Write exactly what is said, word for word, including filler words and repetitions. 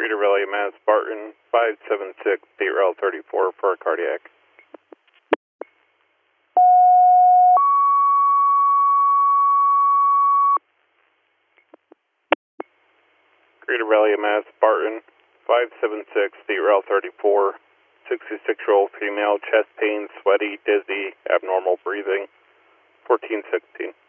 Greeter Relay Mass Spartan five seven six, State Route thirty-four for a cardiac. Greeter Relay Mass Spartan five seven six, State Route thirty-four, sixty-six-year-old female, chest pain, sweaty, dizzy, abnormal breathing, fourteen sixteen.